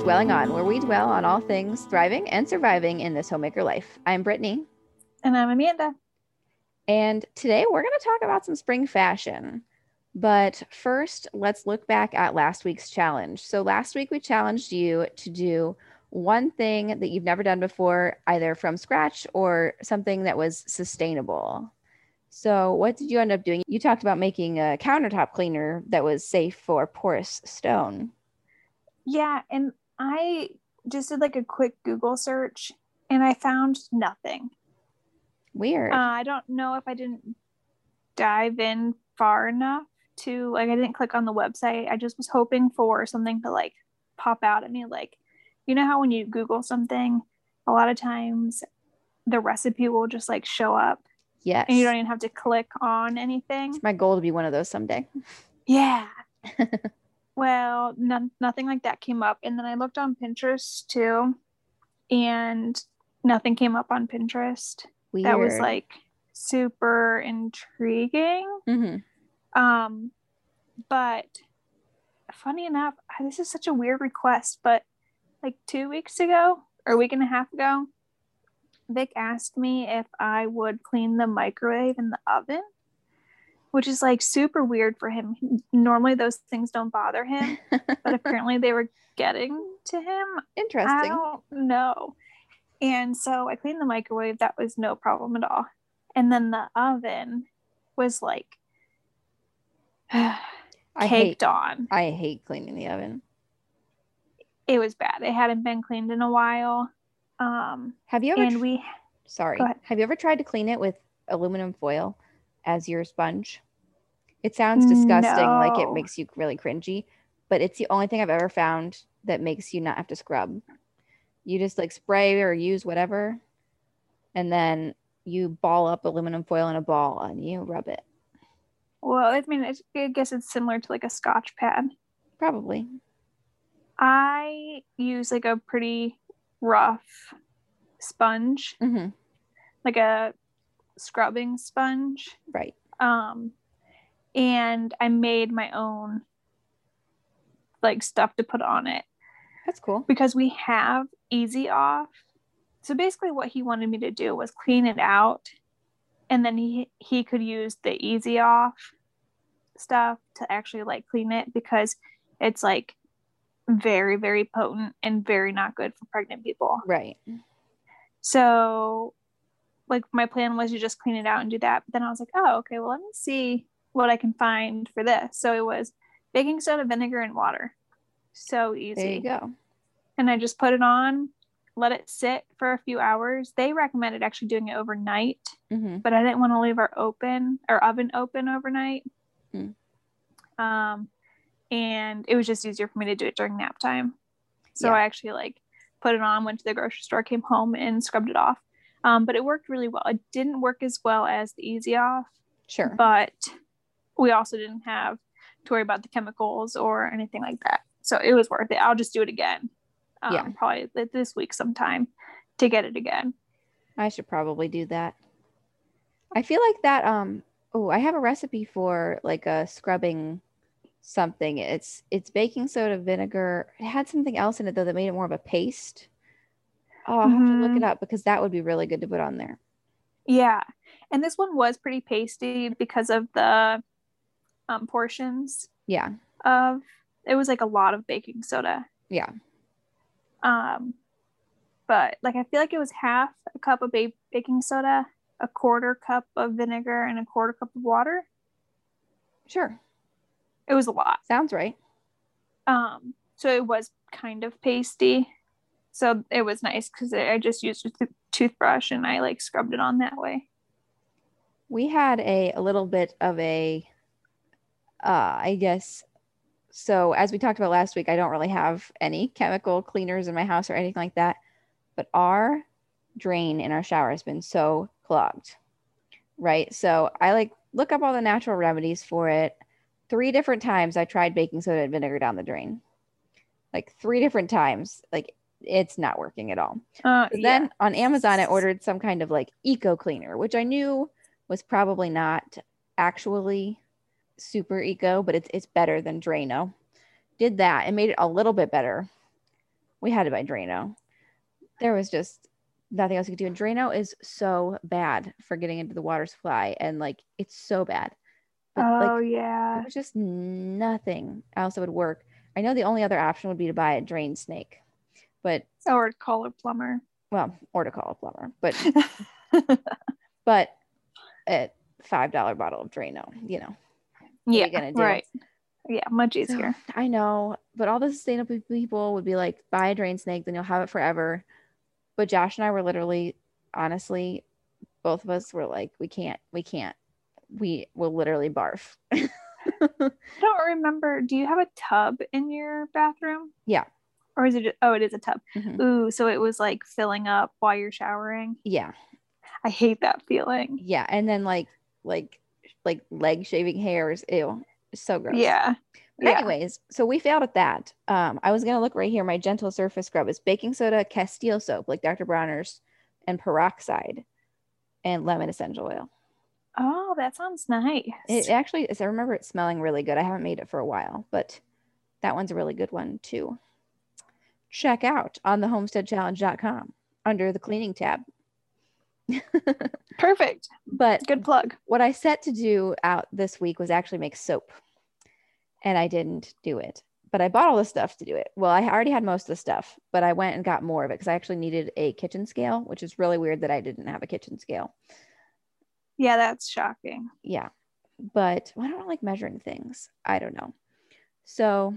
Dwelling On, where we dwell on all things thriving and surviving in this homemaker life. I'm Brittany. And I'm Amanda. And today we're going to talk about some spring fashion. But first, let's look back at last week's challenge. So last week we challenged you to do one thing that you've never done before, either from scratch or something that was sustainable. So what did you end up doing? You talked about making a countertop cleaner that was safe for porous stone. Yeah, and I just did like a quick Google search and I found nothing. Weird. I don't know if I didn't dive in far enough to, I didn't click on the website. I just was hoping for something to like pop out at me. Like, you know how when you Google something, a lot of times the recipe will just like show up. Yes. And you don't even have to click on anything. It's my goal to be one of those someday. Yeah. Well, nothing like that came up. And then I looked on Pinterest too, and nothing came up on Pinterest. Weird. That was like super intriguing. Mm-hmm. But funny enough, this is such a weird request, but like 2 weeks ago or a week and a half ago, Vic asked me if I would clean the microwave and the oven, which is like super weird for him. Normally those things don't bother him, but apparently they were getting to him. Interesting. I don't know. And so I cleaned the microwave. That was no problem at all. And then the oven was like caked on. I hate cleaning the oven. It was bad. It hadn't been cleaned in a while. Have you ever have you ever tried to clean it with aluminum foil as your sponge? It sounds disgusting, No. like it makes you really cringy, but it's the only thing I've ever found that makes you not have to scrub. You just like spray or use whatever, and then you ball up aluminum foil in a ball and you rub it. Well, I mean, I guess it's similar to like a Scotch pad. Probably. I use like a pretty rough sponge, like a scrubbing sponge. Right. And I made my own like stuff to put on it. That's cool. Because we have Easy Off. So basically what he wanted me to do was clean it out, and then he could use the Easy Off stuff to actually like clean it, because it's like very, very potent and very not good for pregnant people. Right. So like my plan was to just clean it out and do that. But then I was like, oh, okay, well, let me see what I can find for this. So it was baking soda, vinegar, and water. So easy. There you go. And I just put it on, let it sit for a few hours. They recommended actually doing it overnight, but I didn't want to leave our oven open overnight. And it was just easier for me to do it during nap time. So I actually like put it on, went to the grocery store, came home and scrubbed it off. But it worked really well. It didn't work as well as the Easy Off. Sure. But we also didn't have to worry about the chemicals or anything like that. So it was worth it. I'll just do it again. Probably this week sometime to get it again. I should probably do that. I feel like that. I have a recipe for like a scrubbing something. It's baking soda, vinegar. It had something else in it though that made it more of a paste. Oh, I'll have to look it up, because that would be really good to put on there. Yeah. And this one was pretty pasty because of the portions. Yeah. It was like a lot of baking soda. Yeah. But like I feel like it was half a cup of baking soda, a quarter cup of vinegar, and a quarter cup of water. Sure. It was a lot. Sounds right. So it was kind of pasty. So it was nice because I just used a toothbrush and I like scrubbed it on that way. We had a little bit of a, I guess, so as we talked about last week, I don't really have any chemical cleaners in my house or anything like that. But our drain in our shower has been so clogged, right? So I like look up all the natural remedies for it. 3 different times I tried baking soda and vinegar down the drain. Like 3 different times. Like it's not working at all. Then on Amazon, I ordered some kind of like eco cleaner, which I knew was probably not actually super eco, but it's better than Drano. Did that and made it a little bit better. We had to buy Drano. There was just nothing else you could do. And Drano is so bad for getting into the water supply. And like, it's so bad. But like, Oh there yeah. was just nothing else that would work. I know the only other option would be to buy a drain snake, but Or call a plumber. well, or to call a plumber, but at $5 bottle of Drano, you know, what are Yeah, you gonna do? right. Yeah, much So easier. I know, but all the sustainable people would be like, buy a drain snake, then you'll have it forever. But Josh and I were literally, honestly, both of us were like, we can't, we will literally barf. I don't remember. Do you have a tub in your bathroom? Yeah. Or is it just, oh, it is a tub. Mhm. Ooh, so it was like filling up while you're showering. Yeah. I hate that feeling. Yeah. And then like leg shaving hairs. Ew. It's so gross. Yeah. But anyways, so we failed at that. I was gonna look right here. My gentle surface scrub is baking soda, Castile soap, like Dr. Bronner's, and peroxide, and lemon essential oil. Oh, that sounds nice. It actually is. I remember it smelling really good. I haven't made it for a while, but that one's a really good one too. Check out on the homesteadchallenge.com under the cleaning tab. Perfect. But good plug. What I set to do out this week was actually make soap, and I didn't do it. But I bought all the stuff to do it. Well, I already had most of the stuff, but I went and got more of it because I actually needed a kitchen scale, which is really weird that I didn't have a kitchen scale. Yeah, that's shocking. Yeah. But I don't like measuring things. I don't know. So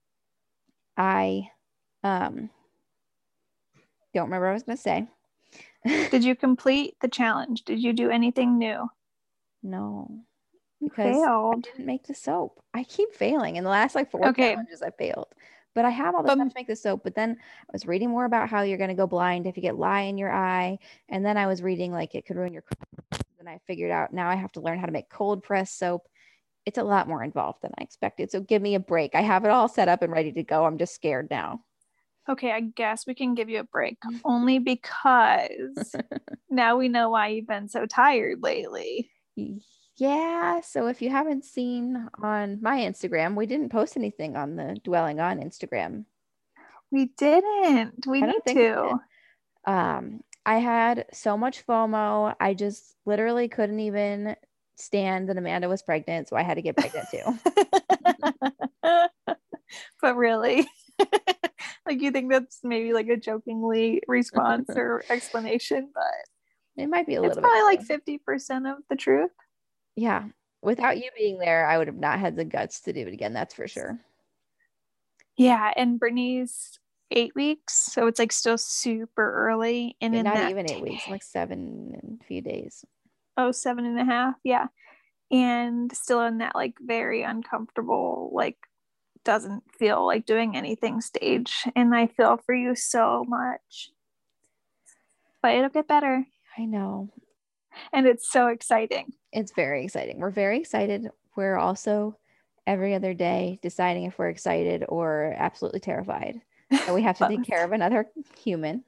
I don't remember what I was going to say. Did you complete the challenge? Did you do anything new? No. Because I didn't make the soap. I keep failing. In the last like 4 challenges, I failed. But I have all the stuff to make the soap. But then I was reading more about how you're going to go blind if you get lye in your eye. And then I was reading like it could ruin your. Then I figured out now I have to learn how to make cold press soap. It's a lot more involved than I expected. So give me a break. I have it all set up and ready to go. I'm just scared now. Okay, I guess we can give you a break only because now we know why you've been so tired lately. Yeah, so if you haven't seen on my Instagram, we didn't post anything on the Dwelling On Instagram. We didn't. We need to. I had so much FOMO. I just literally couldn't even stand that Amanda was pregnant, so I had to get pregnant too. But really? Like, you think that's maybe like a jokingly response or explanation, but it might be a little bit. It's probably like 50% of the truth. Yeah. Without you being there, I would have not had the guts to do it again. That's for sure. Yeah. And Brittany's 8 weeks. So it's like still super early. And yeah, not even 8 weeks, like 7 and a few days. Oh, 7.5. Yeah. And still in that like very uncomfortable, like doesn't feel like doing anything stage. And I feel for you so much. But it'll get better. I know. And it's so exciting. It's very exciting. We're very excited. We're also every other day deciding if we're excited or absolutely terrified that we have to take care of another human.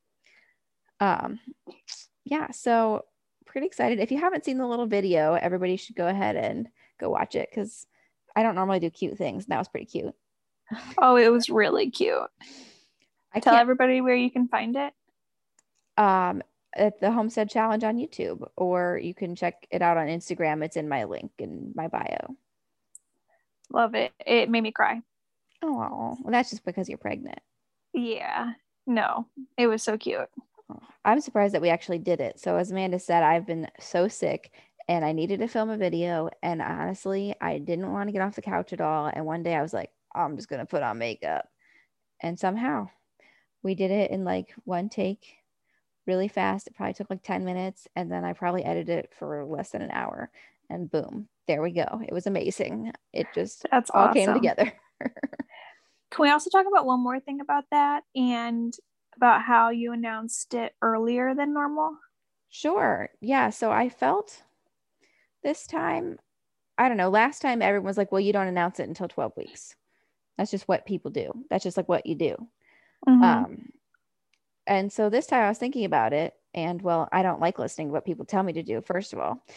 Yeah, so pretty excited. If you haven't seen the little video, everybody should go ahead and go watch it because I don't normally do cute things. That was pretty cute. Oh, it was really cute. Tell everybody where you can find it. At the Homestead Challenge on YouTube, or you can check it out on Instagram. It's in my link in my bio. Love it. It made me cry. Oh, well, that's just because you're pregnant. Yeah. No, it was so cute. Oh, I'm surprised that we actually did it. So as Amanda said, I've been so sick and I needed to film a video. And honestly, I didn't want to get off the couch at all. And one day I was like, oh, I'm just going to put on makeup. And somehow we did it in like one take. Really fast. It probably took like 10 minutes. And then I probably edited it for less than an hour. And boom, there we go. It was amazing. It just That's all awesome. came together. Can we also talk about one more thing about that and about how you announced it earlier than normal? Sure. Yeah. So I felt this time, I don't know, last time everyone was like, well, you don't announce it until 12 weeks. That's just what people do. That's just like what you do. Mm-hmm. And so this time I was thinking about it, and well, I don't like listening to what people tell me to do, first of all.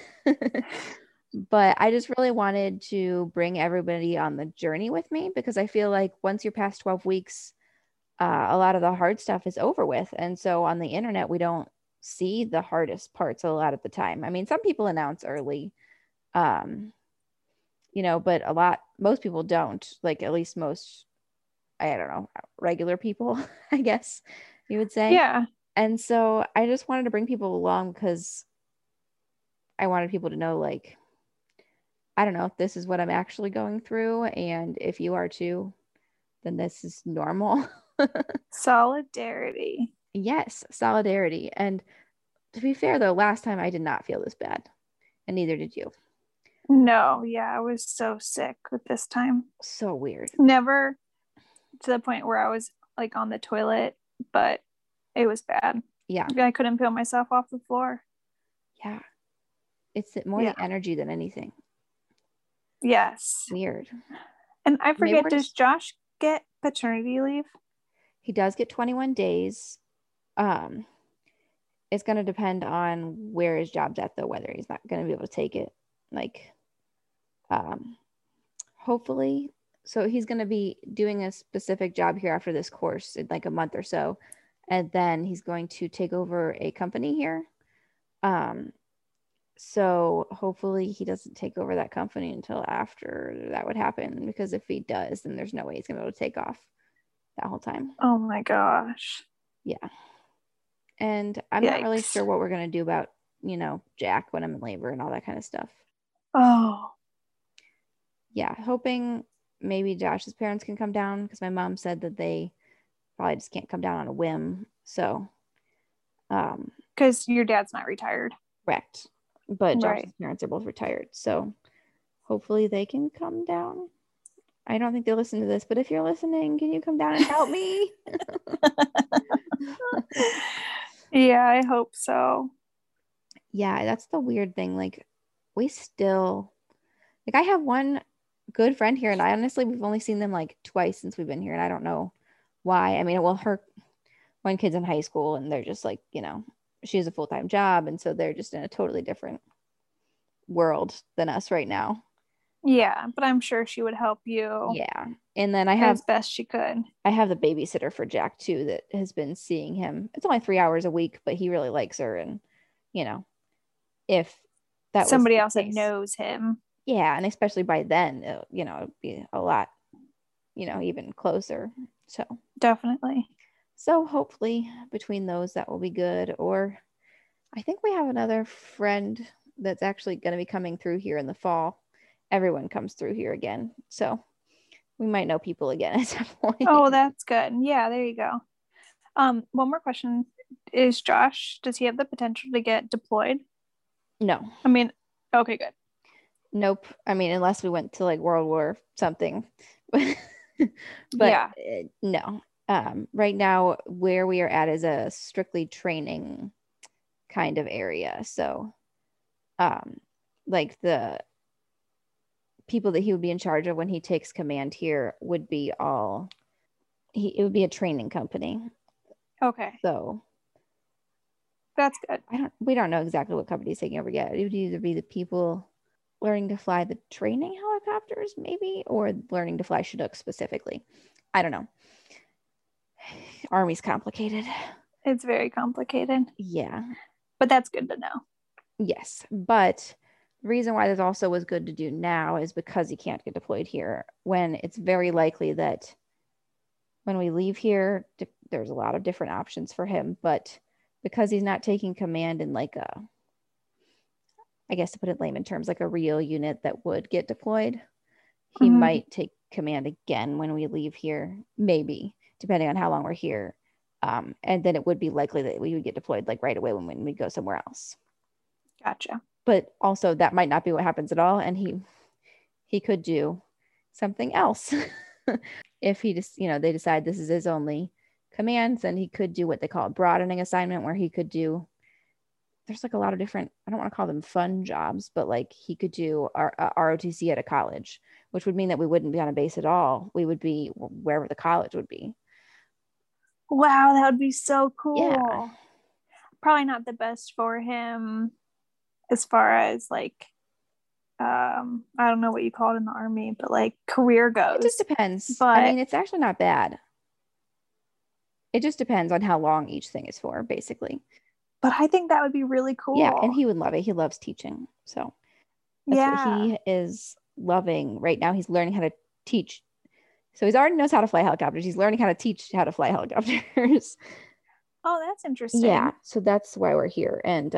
But I just really wanted to bring everybody on the journey with me because I feel like once you're past 12 weeks, a lot of the hard stuff is over with. And so on the internet, we don't see the hardest parts a lot of the time. I mean, some people announce early, um, but most people don't, like at least most, I don't know, regular people, I guess you would say. Yeah. And so I just wanted to bring people along because I wanted people to know, like, I don't know if this is what I'm actually going through. And if you are too, then this is normal. Solidarity. Yes, solidarity. And to be fair, though, last time I did not feel this bad, and neither did you. No, yeah, I was so sick with this time. So weird. Never to the point where I was like on the toilet, but it was bad. Yeah. I couldn't peel myself off the floor. Yeah. It's more the energy than anything. Yes. Weird. And I forget, does Josh get paternity leave? He does get 21 days. It's going to depend on where his job's at, though, whether he's not going to be able to take it. Like, hopefully. So he's going to be doing a specific job here after this course in like a month or so. And then he's going to take over a company here. So hopefully he doesn't take over that company until after that would happen, because if he does, then there's no way he's going to be able to take off that whole time. Oh my gosh. Yeah. And I'm not really sure what we're going to do about, Jack when I'm in labor and all that kind of stuff. Oh. Yeah. Hoping maybe Josh's parents can come down, because my mom said that they probably just can't come down on a whim. So. Because your dad's not retired. Correct. But Josh's parents are both retired. So hopefully they can come down. I don't think they'll listen to this, but if you're listening, can you come down and help me? Yeah, I hope so. Yeah, that's the weird thing. Like, I have one good friend here, and we've only seen them like twice since we've been here, and I don't know why. I mean, well, her one kid's in high school, and they're just like, she has a full-time job, and so they're just in a totally different world than us right now. Yeah, but I'm sure she would help you. Yeah. And then as best she could. I have the babysitter for Jack too that has been seeing him. It's only 3 hours a week, but he really likes her. And, if that was somebody else that knows him. Yeah. And especially by then, it'd be a lot, even closer. So definitely. So hopefully between those, that will be good. Or I think we have another friend that's actually going to be coming through here in the fall. Everyone comes through here again. So we might know people again at some point. Oh, that's good. Yeah, there you go. One more question. Does he have the potential to get deployed? No. I mean, okay, good. Nope. I mean, unless we went to like World War something. But yeah. No. Right now, where we are at is a strictly training kind of area. So, like the people that he would be in charge of when he takes command here would be it would be a training company. Okay. So that's good. We don't know exactly what company he's taking over yet. It would either be the people learning to fly the training helicopters, maybe, or learning to fly Chinook specifically. I don't know. Army's complicated. It's very complicated. Yeah. But that's good to know. Yes. But the reason why this also was good to do now is because he can't get deployed here, when it's very likely that when we leave here, there's a lot of different options for him. But because he's not taking command in like I guess to put it in layman terms, like a real unit that would get deployed, he might take command again when we leave here, maybe, depending on how long we're here. And then it would be likely that we would get deployed like right away when we go somewhere else. Gotcha. But also that might not be what happens at all. And he could do something else. If he just, they decide this is his only commands, then he could do what they call a broadening assignment, where he could do, there's like a lot of different, I don't want to call them fun jobs, but like he could do our ROTC at a college, which would mean that we wouldn't be on a base at all. We would be wherever the college would be. Wow, that would be so cool. Yeah. Probably not the best for him as far as like, I don't know what you call it in the Army, but like career goes. It just depends. But I mean, it's actually not bad. It just depends on how long each thing is for, basically. But I think that would be really Yeah, and cool. he would love it. He loves teaching. So that's what Yeah. he is loving right now. He's learning how to teach. So he's already knows how to fly helicopters. He's learning how to teach how to fly helicopters. Oh, that's Yeah, interesting. so that's why we're here. And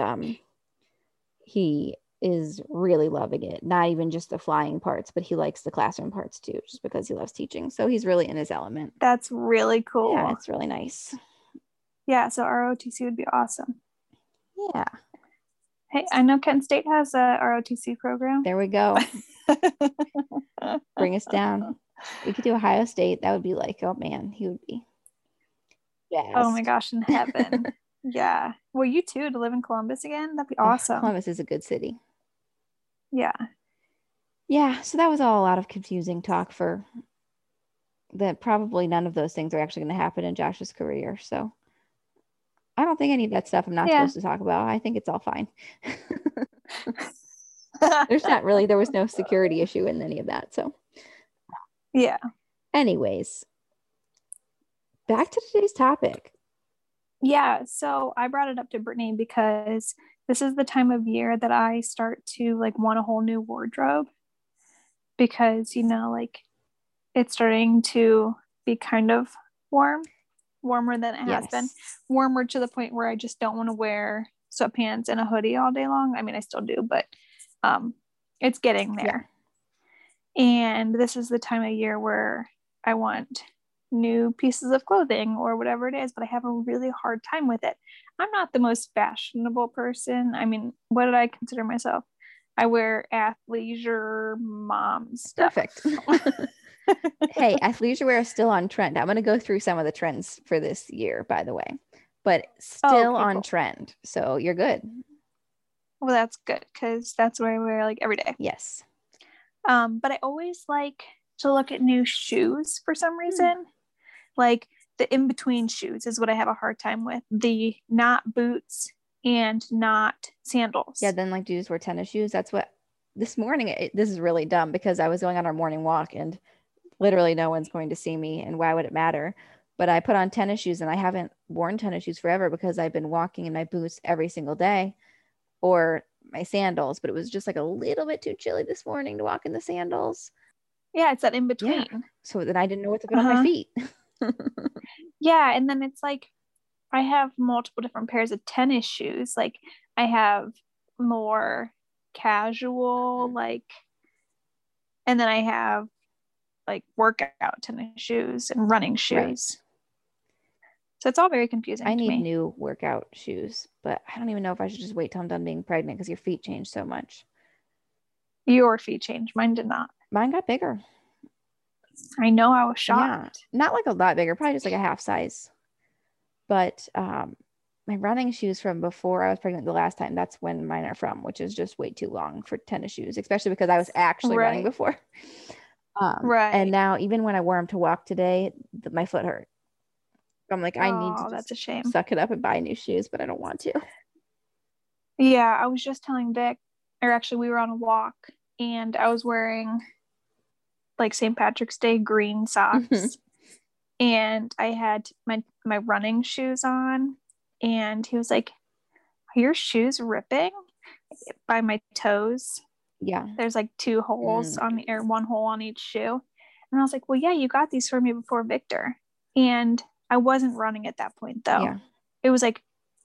he is really loving it. Not even just the flying parts, but he likes the classroom parts too, just because he loves teaching. So he's really in his element. That's really Yeah, cool. it's really nice. Yeah, so ROTC would be awesome. Yeah, Hey, I know Kent State has a ROTC program. there we go. Bring us down. We could do Ohio State. That would be like, oh man, he would be Oh my jazzed. gosh, in heaven. Yeah. Well, you too, to live in Columbus again? That'd be Oh, awesome. Columbus is a good city. Yeah. Yeah, so that was all a lot of confusing talk for that. Probably none of those things are actually going to happen in Josh's career. So I don't think any of that stuff I'm not Yeah. supposed to talk about. I think it's all fine. There was no security issue in any of that. So, yeah. anyways, back to today's topic. Yeah. So I brought it up to Brittany because this is the time of year that I start to like want a whole new wardrobe because, like it's starting to be kind of warmer than it has been, warmer to the point where I just don't want to wear sweatpants and a hoodie all day long. I mean, I still do, but it's getting there. Yeah. And this is the time of year where I want new pieces of clothing or whatever it is, but I have a really hard time with it. I'm not the most fashionable person. I mean, what did I consider myself? I wear athleisure mom stuff. Perfect. Hey, athleisure wear is still on trend. I'm going to go through some of the trends for this year, by the way, but still on trend. So you're good. Well, that's good because that's what I wear like every day. Yes. But I always like to look at new shoes for some reason. Like the in-between shoes is what I have a hard time with. The not boots and not sandals. Yeah, then like do you just wear tennis shoes? That's what this morning, this is really dumb because I was going on our morning walk and literally no one's going to see me and why would it matter? But I put on tennis shoes and I haven't worn tennis shoes forever because I've been walking in my boots every single day or my sandals, but it was just like a little bit too chilly this morning to walk in the sandals. Yeah, it's that in between. Yeah. So then I didn't know what to put on my feet. Yeah, and then it's like I have multiple different pairs of tennis shoes. Like I have more casual, like, and then I have like workout tennis shoes and running shoes. Right. So it's all very confusing. I need new workout shoes, but I don't even know if I should just wait till I'm done being pregnant because your feet change so much. Your feet changed. Mine did not. Mine got bigger. I know, I was shocked. Yeah, not like a lot bigger, probably just like a half size. But my running shoes from before I was pregnant the last time, that's when mine are from, which is just way too long for tennis shoes, especially because I was actually running before. Right. And now even when I wore them to walk today, my foot hurt. I'm like, I need to that's a shame. Suck it up and buy new shoes, but I don't want to. Yeah, I was just telling Vic, or actually we were on a walk and I was wearing like St. Patrick's Day green socks and I had my running shoes on and he was like, are your shoes ripping by my toes? Yeah. There's like 2 holes on or 1 hole on each shoe. And I was like, well, yeah, you got these for me before Victor. And I wasn't running at that point though. Yeah. It was like,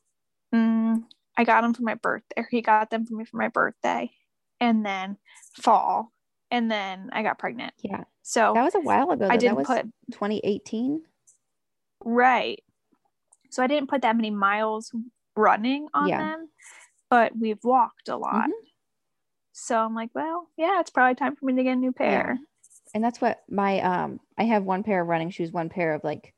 I got them for my birthday, or he got them for me for my birthday, and then fall, and then I got pregnant. Yeah. So that was a while ago. I didn't put 2018. Right. So I didn't put that many miles running on them, but we've walked a lot. So I'm like, well, yeah, it's probably time for me to get a new pair. Yeah. And that's what my I have 1 pair of running shoes, 1 pair of like,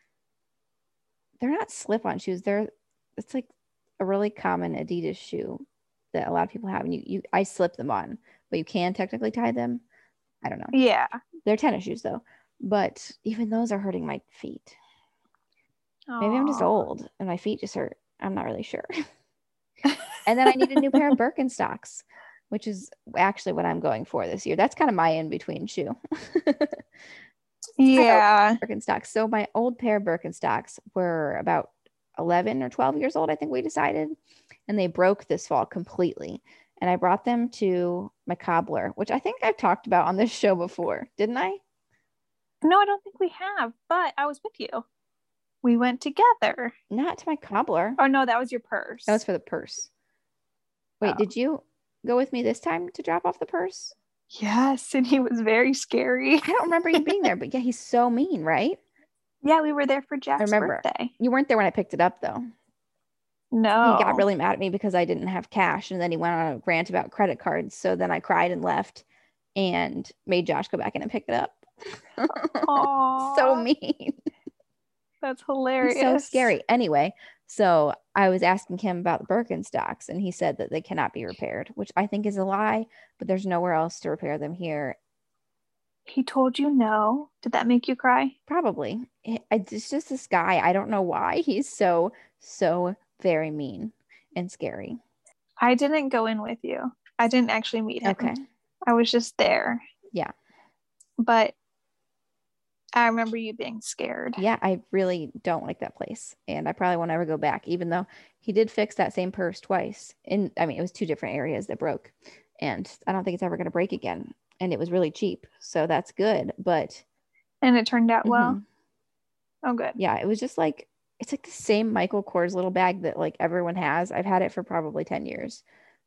they're not slip-on shoes. It's like a really common Adidas shoe that a lot of people have, and I slip them on, but you can technically tie them. I don't know. Yeah. They're tennis shoes though, but even those are hurting my feet. Maybe I'm just old and my feet just hurt. I'm not really sure. And then I need a new pair of Birkenstocks, which is actually what I'm going for this year. That's kind of my in-between shoe. Yeah. Birkenstocks. So my old pair of Birkenstocks were about 11 or 12 years old, I think we decided, and they broke this fall completely. And I brought them to my cobbler, which I think I've talked about on this show before, didn't I? No, I don't think we have, but I was with you. We went together. Not to my cobbler. Oh, no, that was your purse. That was for the purse. Wait, did you go with me this time to drop off the purse? Yes, and he was very scary. I don't remember you being there, but yeah, he's so mean, right? Yeah, we were there for Jack's birthday. You weren't there when I picked it up, though. No. He got really mad at me because I didn't have cash, and then he went on a rant about credit cards. So then I cried and left and made Josh go back in and pick it up. So mean. That's hilarious. He's so scary. Anyway, so I was asking him about the Birkenstocks, and he said that they cannot be repaired, which I think is a lie, but there's nowhere else to repair them here. He told you no? Did that make you cry? Probably. It's just this guy. I don't know why. He's so very mean and scary. I didn't go in with you. I didn't actually meet him. Okay. I was just there. Yeah. But I remember you being scared. Yeah, I really don't like that place. And I probably won't ever go back, even though he did fix that same purse twice. It was two different areas that broke. And I don't think it's ever going to break again. And it was really cheap. So that's good. And it turned out well. Oh, good. Yeah, it was just like, it's like the same Michael Kors little bag that like everyone has. I've had it for probably 10 years.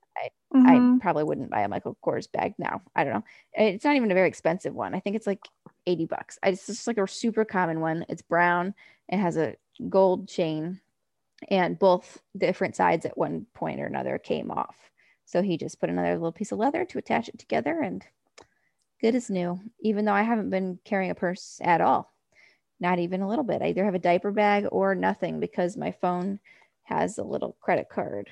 I probably wouldn't buy a Michael Kors bag now. I don't know. It's not even a very expensive one. I think it's like $80. It's just like a super common one. It's brown. It has a gold chain, and both different sides at one point or another came off. So he just put another little piece of leather to attach it together, and good as new, even though I haven't been carrying a purse at all. Not even a little bit. I either have a diaper bag or nothing because my phone has a little credit card.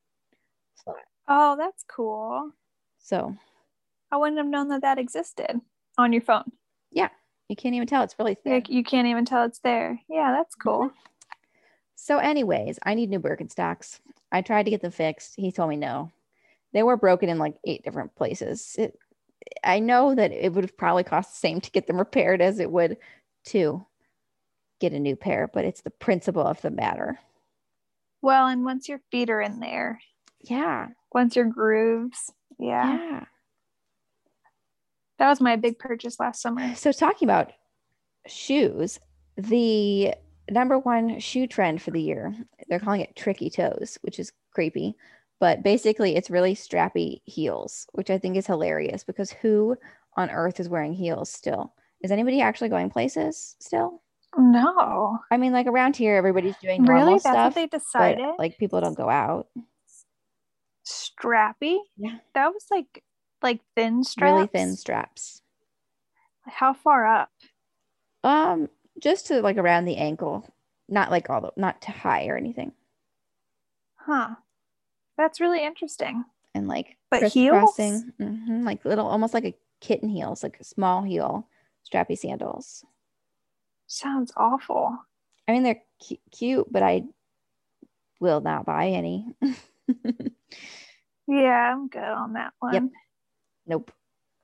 Oh, that's cool. So I wouldn't have known that existed on your phone. Yeah, you can't even tell. It's really thick. You can't even tell it's there. Yeah, that's cool. So anyways, I need new Birkenstocks. I tried to get them fixed. He told me no. They were broken in like 8 different places. I know that it would have probably cost the same to get them repaired as it would to get a new pair, but it's the principle of the matter. Well, and once your feet are in there. Yeah. Once your grooves. Yeah. Yeah. That was my big purchase last summer. So talking about shoes, the number one shoe trend for the year, they're calling it tricky toes, which is creepy. But basically, it's really strappy heels, which I think is hilarious because who on earth is wearing heels still? Is anybody actually going places still? No. I mean, like around here, everybody's doing normal stuff. That's what they decided? But, like people don't go out. Strappy? Yeah. That was like thin straps? Really thin straps. How far up? Just to like around the ankle. Not like not too high or anything. Huh. That's really interesting. And like but heels? Like little, almost like a kitten heels, like a small heel, strappy sandals. Sounds awful. I mean, they're cute, but I will not buy any. Yeah, I'm good on that one. Yep. Nope.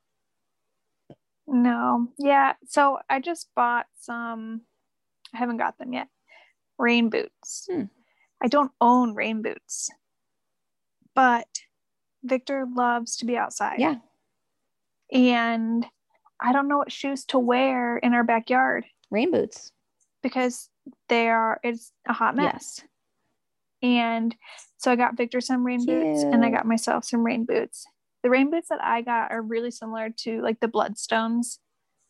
No. Yeah. So I just bought some, I haven't got them yet, rain boots. I don't own rain boots, but Victor loves to be outside. Yeah. And I don't know what shoes to wear in our backyard. Rain boots. Because it's a hot mess. Yes. And so I got Victor some rain boots and I got myself some rain boots. The rain boots that I got are really similar to like the Bloodstones.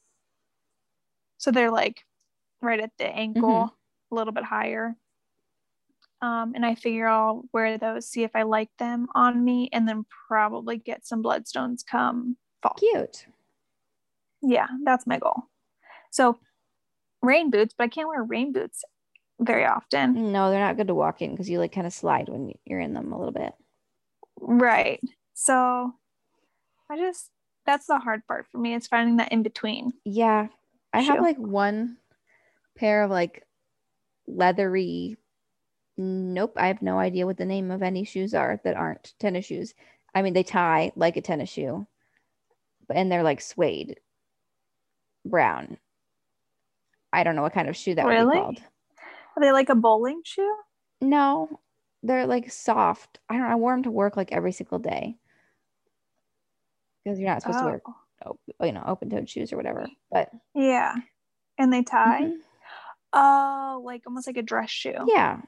So they're like right at the ankle, a little bit higher. And I figure I'll wear those, see if I like them on me, and then probably get some Bloodstones come fall. Cute. Yeah, that's my goal. So rain boots, but I can't wear rain boots very often. No, they're not good to walk in because you like kind of slide when you're in them a little bit. Right. So that's the hard part for me, is finding that in between. Yeah. I have like one pair of like leathery, I have no idea what the name of any shoes are that aren't tennis shoes. I mean, they tie like a tennis shoe, and they're like suede brown. I don't know what kind of shoe that would be Really? called. Are they like a bowling shoe? No, they're like soft. I don't know. I wore them to work like every single day because you're not supposed to Oh, wear, open-toed shoes or whatever. But yeah. And they tie? mhm. Oh, like almost like a dress shoe. Yeah,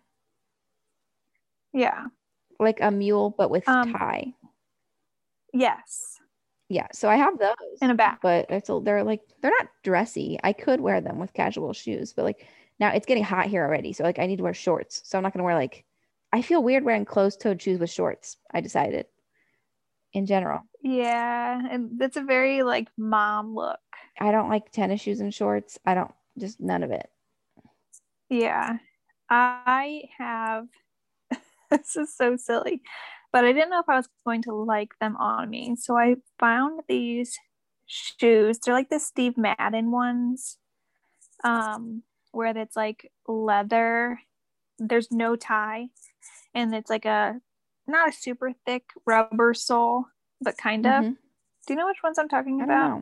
Yeah. like a mule but with Um, tie. yes. Yeah, so I have those, In a bag. but they're like they're not dressy. I could wear them with casual shoes, but like now it's getting hot here already, so like I need to wear shorts. So I'm not gonna wear like I feel weird wearing closed-toed shoes with shorts. I decided in general. Yeah. And that's a very like mom look. I don't like tennis shoes and shorts. I don't just none of it. Yeah. I have, this is so silly, but I didn't know if I was going to like them on me. So I found these shoes. They're like the Steve Madden ones, where it's like leather. There's no tie, and it's like a not a super thick rubber sole, but kind of. Hmm. Do you know which ones I'm talking I don't about? know.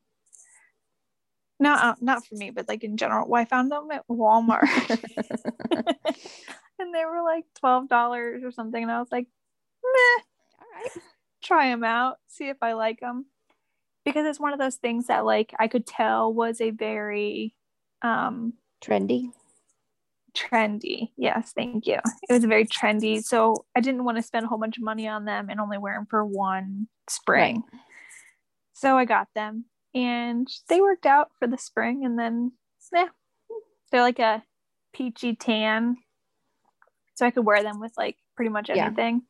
Not for me, but like in general. Well, I found them at Walmart, and they were like $12 or something, and I was like, meh, All right. try them out, see if I like them, because it's one of those things that like I could tell was a very Trendy. trendy. Yes, thank you. It was very trendy, so I didn't want to spend a whole bunch of money on them and only wear them for one spring. Right. So I got them, and they worked out for the spring. And then, yeah, they're like a peachy tan, so I could wear them with like pretty much Yeah. anything.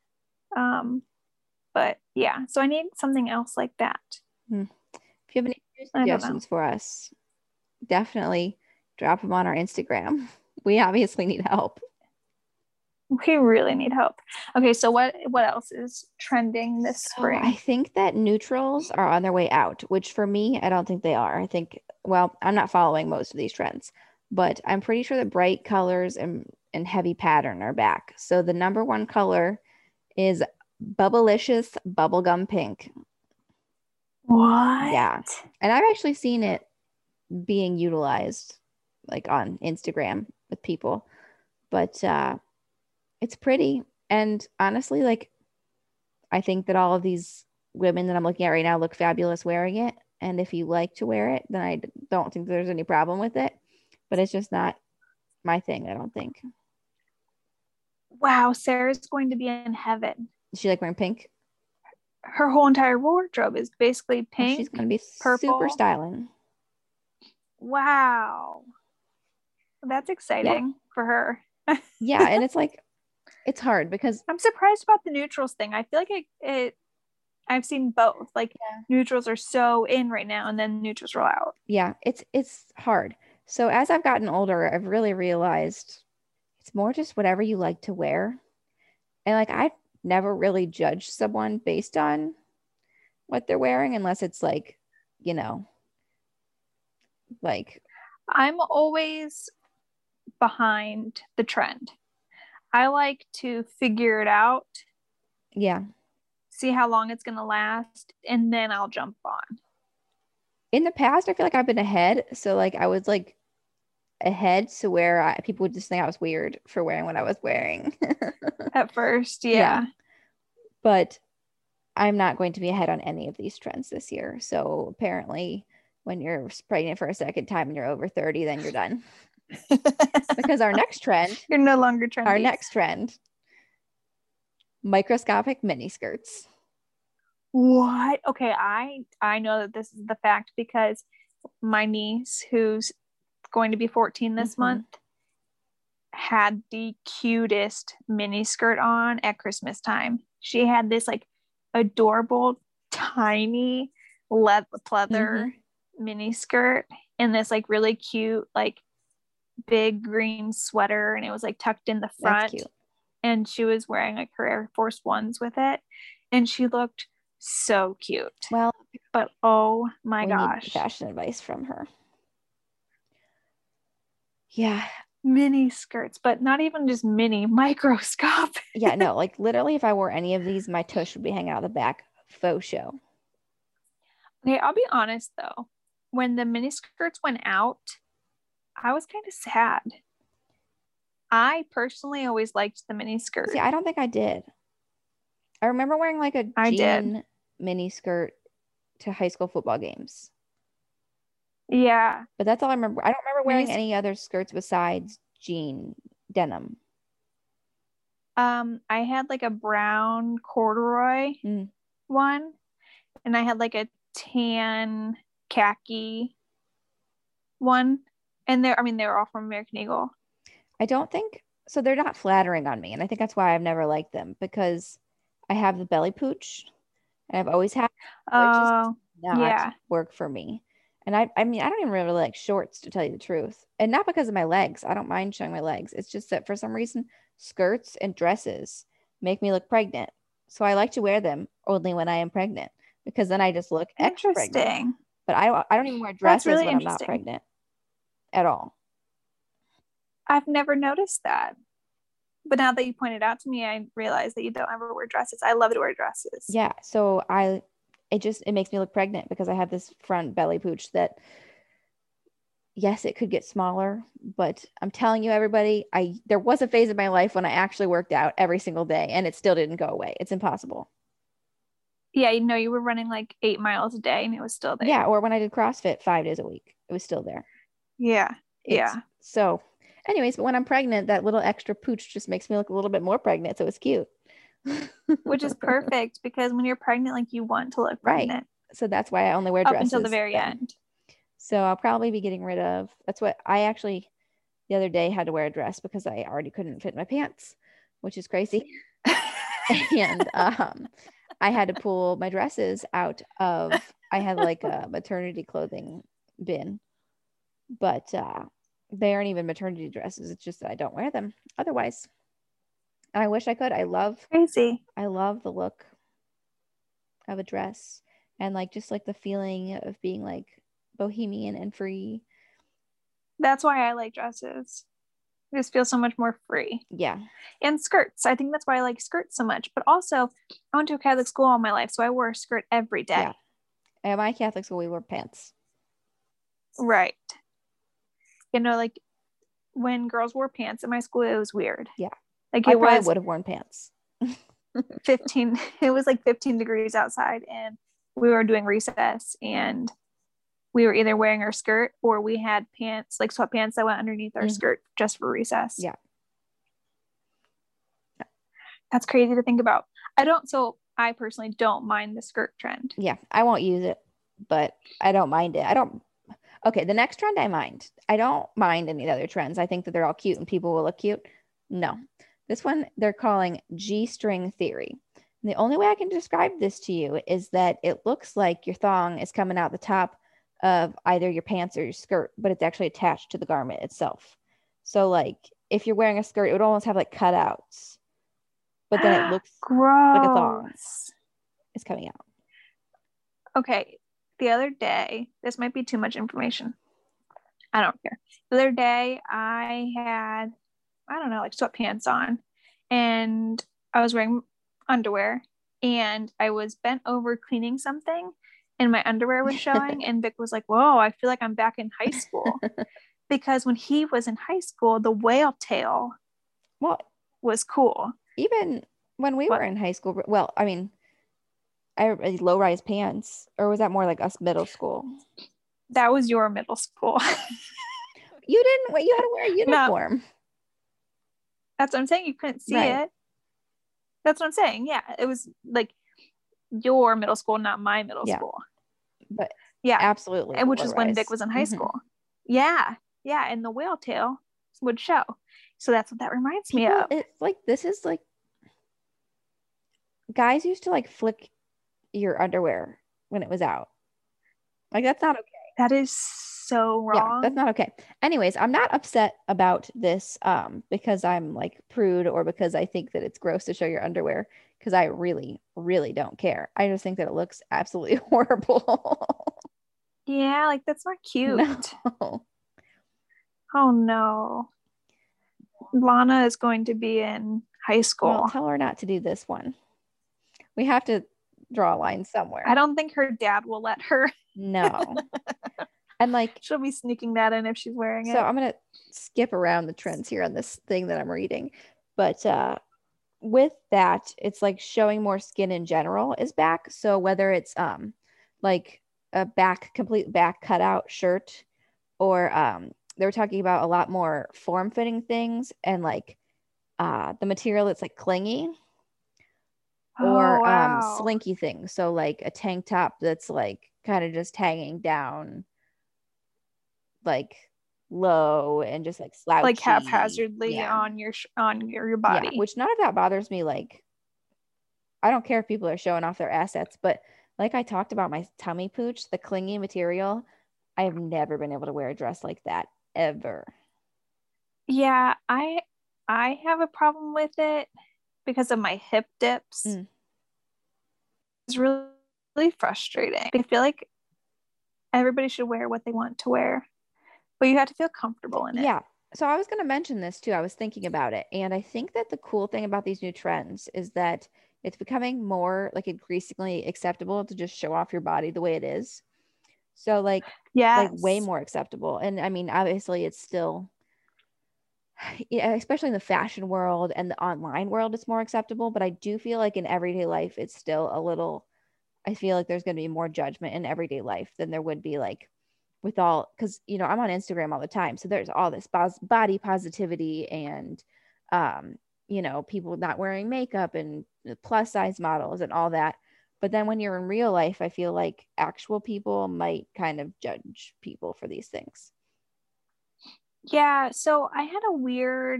But yeah, so I need something else like that. If you have any I don't know. suggestions for us, definitely drop them on our Instagram. We obviously need help. We really need help. Okay, so what else is trending this spring? I think that neutrals are on their way out, which for me, I don't think they are. I think, well, I'm not following most of these trends, but I'm pretty sure that bright colors and heavy pattern are back. So the number one color is Bubblicious Bubblegum Pink. What? Yeah. And I've actually seen it being utilized like on Instagram with people, but it's pretty. And honestly, like I think that all of these women that I'm looking at right now look fabulous wearing it. And if you like to wear it, then I don't think there's any problem with it. But it's just not my thing, I don't think. Wow, Sarah's going to be in heaven. Is she like wearing pink? Her whole entire wardrobe is basically Oh, pink, she's going to be purple. super styling. Wow. That's exciting for her. Yeah. And it's like, it's hard because I'm surprised about the neutrals thing. I feel like I've seen both. Like neutrals are so in right now, and then neutrals roll out. yeah, it's hard. So as I've gotten older, I've really realized it's more just whatever you like to wear. And like I've never really judged someone based on what they're wearing unless it's like, you know, like I'm always behind the trend. I like to figure it out, yeah. see how long it's going to last, and then I'll jump on. In the past, I feel like I've been ahead. So like I was like ahead to where people would just think I was weird for wearing what I was wearing. At first, yeah. Yeah. But I'm not going to be ahead on any of these trends this year. So apparently when you're pregnant for a second time and you're over 30, then you're done. Because our next trend, you're no longer trendy. Our next trend, microscopic mini skirts. What? Okay, I know that this is the fact because my niece, who's going to be 14 this month, had the cutest mini skirt on at Christmas time. She had this like adorable tiny pleather mini skirt and this like really cute like big green sweater, and it was like tucked in the front. That's cute. And she was wearing like her Air Force Ones with it, and she looked so cute. Well, but oh my gosh, need fashion advice from her. Yeah, mini skirts, but not even just mini, microscopic. Yeah, no, like literally if I wore any of these, my tush would be hanging out the back. Faux show. Okay, I'll be honest though, when the mini skirts went out, I was kind of sad. I personally always liked the mini skirt. See, I don't think I did. I remember wearing like a I jean did. mini skirt to high school football games. Yeah. But that's all I remember. I don't remember wearing Mini, any other skirts besides jean denim. I had like a brown corduroy Mm. one, and I had like a tan khaki one. And they were all from American Eagle. I don't think so. They're not flattering on me. And I think that's why I've never liked them because I have the belly pooch and I've always had, so it just Oh, not yeah. work for me. And I mean, I don't even really like shorts to tell you the truth. And not because of my legs. I don't mind showing my legs. It's just that for some reason, skirts and dresses make me look pregnant. So I like to wear them only when I am pregnant because then I just look extra pregnant. Interesting. But I don't even wear That's dresses really when I'm not interesting. pregnant at all. I've never noticed that. But now that you pointed out to me, I realize that you don't ever wear dresses. I love to wear dresses. Yeah, so it makes me look pregnant because I have this front belly pooch that yes, it could get smaller, but I'm telling you everybody, there was a phase of my life when I actually worked out every single day and it still didn't go away. It's impossible. Yeah, you were running like 8 miles a day and it was still there. Yeah, or when I did CrossFit 5 days a week, it was still there. Yeah. So anyways, but when I'm pregnant, that little extra pooch just makes me look a little bit more pregnant, so it's cute. Which is perfect because when you're pregnant, like you want to look pregnant. Right. So that's why I only wear up dresses until the very end. So I'll probably be getting rid of, that's what I actually the other day had to wear a dress because I already couldn't fit my pants, which is crazy. And I had to pull my dresses out of, I had like a maternity clothing bin, but they aren't even maternity dresses. It's just that I don't wear them otherwise. And I wish I could. I love the look of a dress and like just like the feeling of being like bohemian and free. That's why I like dresses. I just feel so much more free. Yeah. And skirts. I think that's why I like skirts so much. But also, I went to a Catholic school all my life, so I wore a skirt every day. Yeah. At my Catholic school, we wore pants. Right. Like when girls wore pants in my school, it was weird. Yeah. Like I probably would have worn pants. 15. It was like 15 degrees outside, and we were doing recess, and we were either wearing our skirt or we had pants, like sweatpants that went underneath our skirt just for recess. Yeah. That's crazy to think about. I personally don't mind the skirt trend. Yeah. I won't use it, but I don't mind it. Okay. The next trend I mind. I don't mind any other trends. I think that they're all cute and people will look cute. No. This one they're calling G-string theory. And the only way I can describe this to you is that it looks like your thong is coming out the top of either your pants or your skirt, but it's actually attached to the garment itself. So like if you're wearing a skirt, it would almost have like cutouts, but then it looks like a thong is coming out. Okay. The other day, this might be too much information. I don't care. The other day I had, I don't know, like sweatpants on, and I was wearing underwear, and I was bent over cleaning something, and my underwear was showing, and Vic was like, whoa, I feel like I'm back in high school. Because when he was in high school, the whale tail was cool. Even when we were in high school, well, I mean, I low-rise pants, or was that more like us middle school? That was your middle school. You had to wear a uniform. No. That's what I'm saying. You couldn't see it. That's what I'm saying. Yeah. It was like your middle school, not my middle school. But yeah, absolutely. And which is when Vic was in high school. Yeah. Yeah. And the whale tail would show. So that's what that reminds me of. It's like, this is like, guys used to like flick your underwear when it was out. Like, that's not okay. That is so wrong. Yeah, that's not okay. Anyways, I'm not upset about this because I'm like prude or because I think that it's gross to show your underwear, because I really, really don't care. I just think that it looks absolutely horrible. Yeah, like that's not cute. No. Oh no. Lana is going to be in high school. Well, tell her not to do this one. We have to draw a line somewhere. I don't think her dad will let her. No. And like, she'll be sneaking that in if she's wearing so it. I'm gonna skip around the trends here on this thing that I'm reading, but with that, it's like showing more skin in general is back. So whether it's like a complete back cutout shirt, or they were talking about a lot more form-fitting things, and like the material that's like clingy, Oh, or wow. slinky things. So like a tank top that's like kind of just hanging down like low and just like Like slouchy. haphazardly Yeah. on your Yeah. body. Which none of that bothers me. Like, I don't care if people are showing off their assets, but like I talked about my tummy pooch, the clingy material, I have never been able to wear a dress like that ever. Yeah, I have a problem with it because of my hip dips. Mm. It's really, really frustrating. I feel like everybody should wear what they want to wear, but you have to feel comfortable in it. Yeah. So I was going to mention this too. I was thinking about it. And I think that the cool thing about these new trends is that it's becoming more like increasingly acceptable to just show off your body the way it is. So like way Yes. more acceptable. And I mean, obviously it's still, yeah, especially in the fashion world and the online world, it's more acceptable. But I do feel like in everyday life, it's still a little, I feel like there's going to be more judgment in everyday life than there would be like with all, because, you know, I'm on Instagram all the time. So there's all this body positivity and, um, you know, people not wearing makeup and plus size models and all that. But then when you're in real life, I feel like actual people might kind of judge people for these things. Yeah, so I had a weird,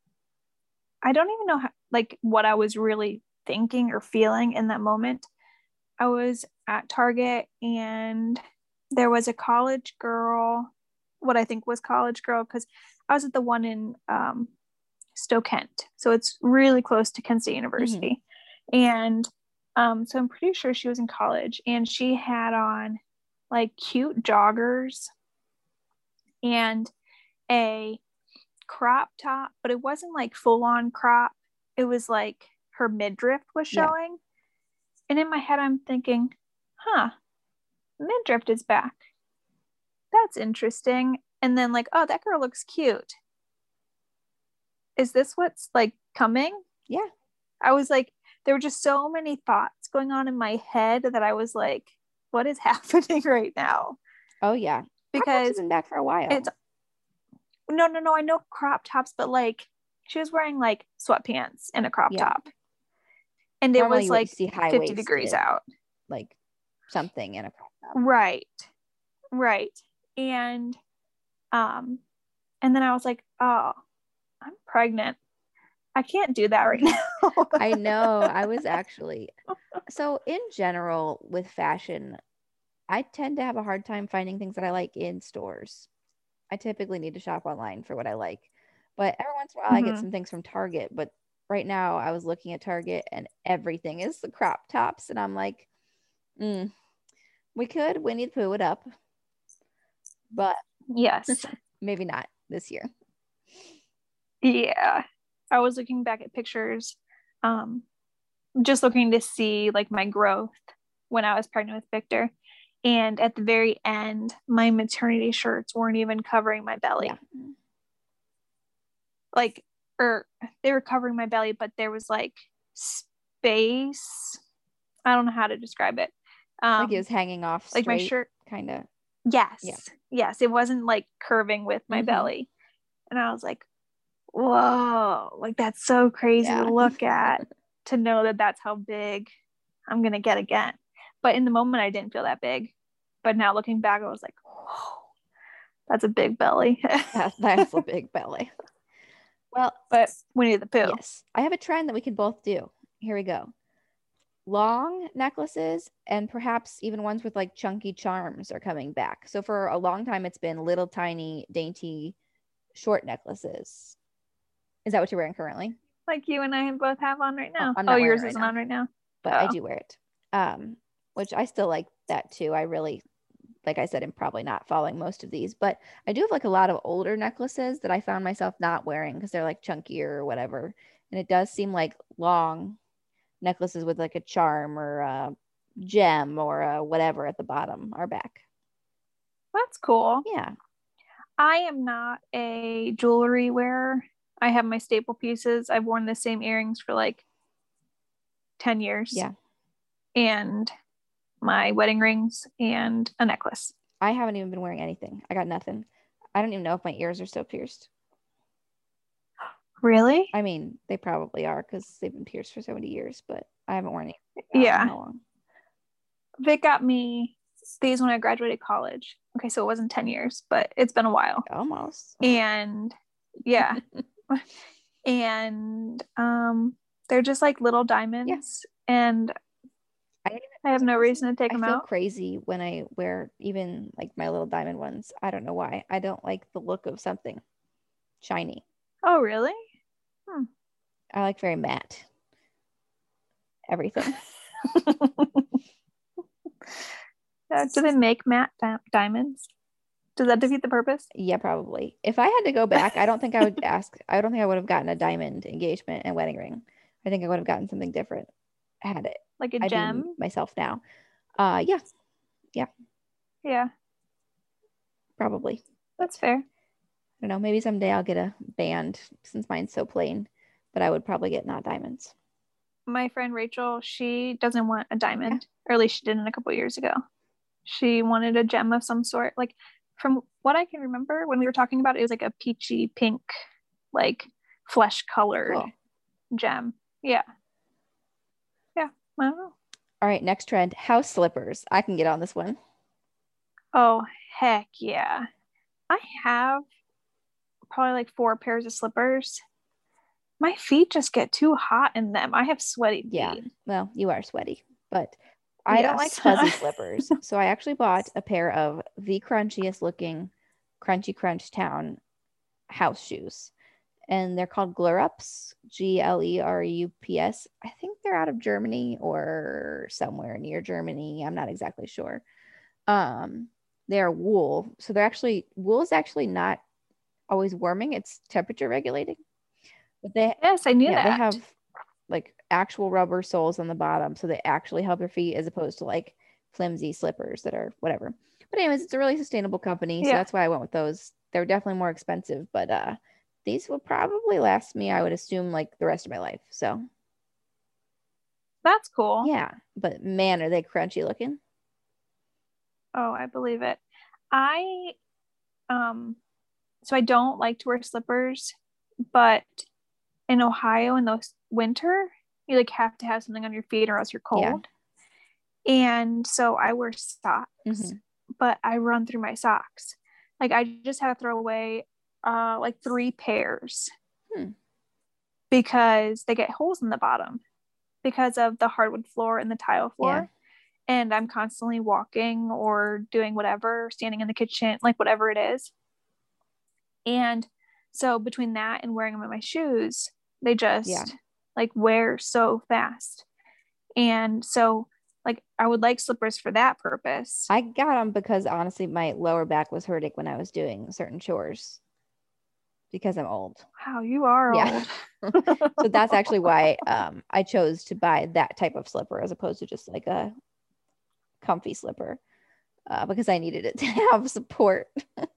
I don't even know how, like what I was really thinking or feeling in that moment. I was at Target and there was a college girl, what I think was college girl, because I was at the one in Stowe Kent. So it's really close to Kent State Hmm. University. And so I'm pretty sure she was in college and she had on like cute joggers and a crop top, but it wasn't like full on crop. It was like her midriff was Yeah. showing. And in my head, I'm thinking, huh, midriff is back. That's interesting. And then, like, oh, that girl looks cute. Is this what's like coming? Yeah. I was like, there were just so many thoughts going on in my head that I was like, what is happening right now? Oh, yeah. Crop tops have Because been back for a it's while. no, I know crop tops, but like she was wearing like sweatpants and a crop Yeah. top. And it Normally was what you like see high 50 degrees waisted, out. like something in a crop top. Right. Right. And um and then I was like, oh, I'm pregnant. I can't do that right now. I know. I was actually, so in general with fashion, I tend to have a hard time finding things that I like in stores. I typically need to shop online for what I like. But every once in a while, I get Mhm. some things from Target. But right now, I was looking at Target and everything is the crop tops. And I'm like, mm, we could Winnie the Pooh it up, but Yes. maybe not this year. Yeah. I was looking back at pictures, um, just looking to see like my growth when I was pregnant with Victor. And at the very end, my maternity shirts weren't even covering my Yeah. belly. Like, or they were covering my belly, but there was like space. I don't know how to describe it. Like it was hanging off Like my straight, shirt, kind of. Yeah. yes, yes, it wasn't like curving with my Hmm. belly. And I was like, whoa, like that's so crazy to Yeah. look at, to know that that's how big I'm gonna get again. But in the moment, I didn't feel that big. But now looking back, I was like, whoa, that's a big belly. That's a big belly. Well, But Winnie the Pooh. yes. I have a trend that we could both do. Here we go. Long necklaces and perhaps even ones with like chunky charms are coming back. So for a long time, it's been little tiny, dainty, short necklaces. Is that what you're wearing currently? Like you and I both have on right Oh, now. I'm Oh, not wearing it yours right isn't now, on right now. but I Oh, do wear it. Which I still like that too. I really, like I said, I'm probably not following most of these, but I do have like a lot of older necklaces that I found myself not wearing because they're like chunkier or whatever. And it does seem like long necklaces with like a charm or a gem or a whatever at the bottom are back. That's cool. Yeah. I am not a jewelry wearer. I have my staple pieces. I've worn the same earrings for like 10 years. Yeah. And my wedding rings and a necklace. I haven't even been wearing anything. I got nothing. I don't even know if my ears are still pierced. Really? I mean, they probably are because they've been pierced for so many years, but I haven't worn any. Yeah. How long. Vic got me these when I graduated college. Okay, so it wasn't 10 years, but it's been a while. Almost. And yeah. And they're just like little diamonds. Yeah. And I have no reason to take them out. I feel crazy when I wear even like my little diamond ones. I don't know why. I don't like the look of something shiny. Oh, really? I like very matte everything. Do they make matte diamonds? Does that defeat the purpose? Yeah, probably. If I had to go back, I don't think I would ask. I don't think I would have gotten a diamond engagement and wedding ring. I think I would have gotten something different. Had it like a gem myself now. Yeah. Yeah. Probably. That's fair. I don't know. Maybe someday I'll get a band since mine's so plain, but I would probably get not diamonds. My friend Rachel, she doesn't want a diamond, or at least she didn't a couple years ago. She wanted a gem of some sort. Like from what I can remember when we were talking about it, was like a peachy pink, like flesh colored gem. Yeah. Yeah. I don't know. All right. Next trend, house slippers. I can get on this one. Oh, heck yeah. I have probably like 4 pairs of slippers. My feet just get too hot in them. I have sweaty feet. Yeah. Well, you are sweaty, but I don't like fuzzy slippers. So I actually bought a pair of the crunchiest looking Crunchy Crunch Town house shoes. And they're called Glerups, Glerups. I think they're out of Germany or somewhere near Germany. I'm not exactly sure. They're wool. So wool is actually not always warming. It's temperature regulating. But yes, I knew that. They have like actual rubber soles on the bottom. So they actually help your feet as opposed to like flimsy slippers that are whatever. But anyways, it's a really sustainable company. So that's why I went with those. They're definitely more expensive, but these will probably last me, I would assume, like the rest of my life. So that's cool. Yeah. But man, are they crunchy looking. Oh, I believe it. So I don't like to wear slippers, but in Ohio in the winter, you like have to have something on your feet or else you're cold. Yeah. And so I wear socks, but I run through my socks. Like I just have to throw away like 3 pairs because they get holes in the bottom because of the hardwood floor and the tile floor. Yeah. And I'm constantly walking or doing whatever, standing in the kitchen, like whatever it is. And so between that and wearing them in my shoes, they just like wear so fast. And so like I would like slippers for that purpose. I got them because honestly, my lower back was hurting when I was doing certain chores because I'm old. Wow, you are old. So that's actually why I chose to buy that type of slipper as opposed to just like a comfy slipper because I needed it to have support.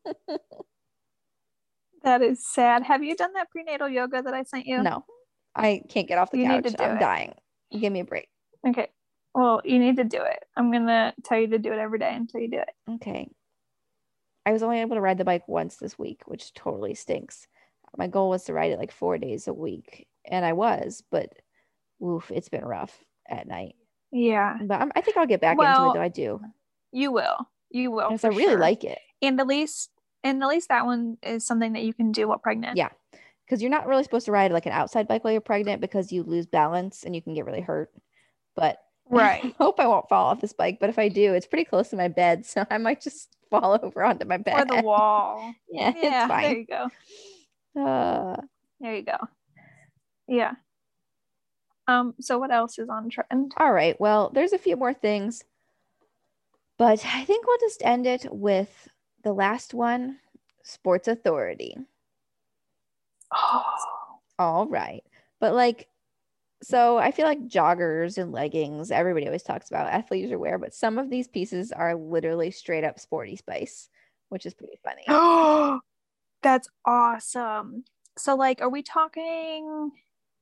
That is sad. Have you done that prenatal yoga that I sent you? No, I can't get off the couch. I'm dying. Give me a break. Okay. Well, you need to do it. I'm going to tell you to do it every day until you do it. Okay. I was only able to ride the bike once this week, which totally stinks. My goal was to ride it like 4 days a week. And I was, but oof, it's been rough at night. Yeah. But I think I'll get back into it though. I do. You will. You will. Because I really like it. And at least that one is something that you can do while pregnant. Yeah. Because you're not really supposed to ride like an outside bike while you're pregnant because you lose balance and you can get really hurt. But right. I hope I won't fall off this bike. But if I do, it's pretty close to my bed. So I might just fall over onto my bed. Or the wall. Yeah, it's fine. There you go. There you go. Yeah. So what else is on trend? All right. Well, there's a few more things. But I think we'll just end it with the last one, Sports Authority. Oh. All right. But like, so I feel like joggers and leggings, everybody always talks about athleisure wear, but some of these pieces are literally straight up sporty spice. which is pretty funny. Oh, that's awesome. So like, are we talking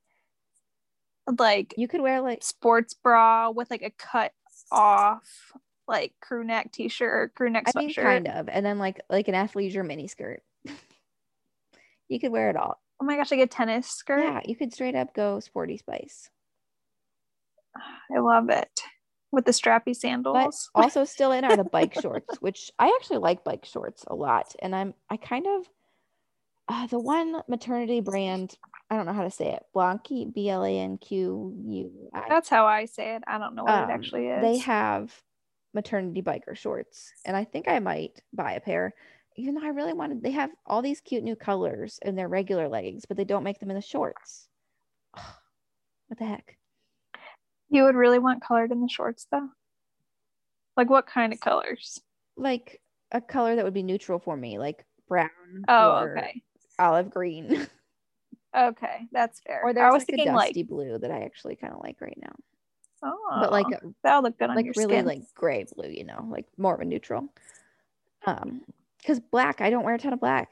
like You could wear like sports bra with like a cut off like crew neck t-shirt, crew neck I mean sweatshirt? kind of, and then like an athleisure mini skirt. You could wear it all. Oh my gosh, like a tennis skirt. Yeah, you could straight up go sporty spice. I love it. With the strappy But sandals. also still in are the bike shorts, which I actually like bike shorts a lot. And I kind of the one maternity brand, I don't know how to say it. Blanqui, Blanqui. That's how I say it. I don't know what it actually They is. have maternity biker shorts, and I think I might buy a pair. Even though I really wanted, they have all these cute new colors in their regular leggings, but they don't make them in the shorts. What the heck? You would really want colored in the shorts though? Like what kind of colors? Like a color that would be neutral for me, like brown Oh, or okay. olive green. Okay, that's fair. Or I there's was like a thinking dusty blue that I actually kind of like right now. But like oh, that'll look good on your really skin. like gray blue, like more of a neutral. Because black, I don't wear a ton of black.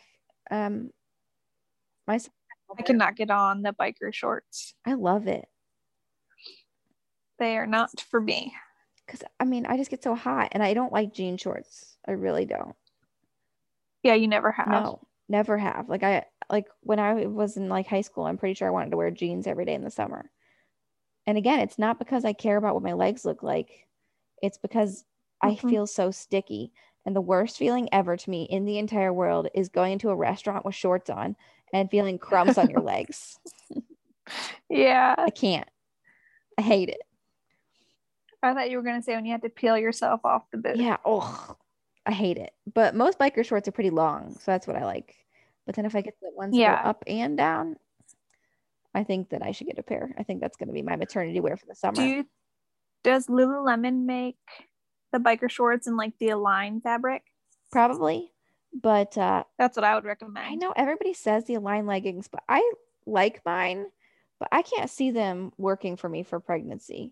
My I cannot get on the biker shorts. I love it. They are not for me. Because I mean, I just get so hot, and I don't like jean shorts. I really don't. Yeah, you never have. No, never have. Like when I was in like high school, I'm pretty sure I wanted to wear jeans every day in the summer. And again, it's not because I care about what my legs look like. It's because I feel so sticky. And the worst feeling ever to me in the entire world is going into a restaurant with shorts on and feeling crumbs on your legs. Yeah. I can't. I hate it. I thought you were going to say when you had to peel yourself off the boot. Yeah. Oh, I hate it. But most biker shorts are pretty long. So that's what I like. But then if I get the ones that go up and down, I think that I should get a pair. I think that's going to be my maternity wear for the summer. Does Lululemon make the biker shorts in like the Align fabric? Probably. But that's what I would recommend. I know everybody says the Align leggings, but I like mine, but I can't see them working for me for pregnancy.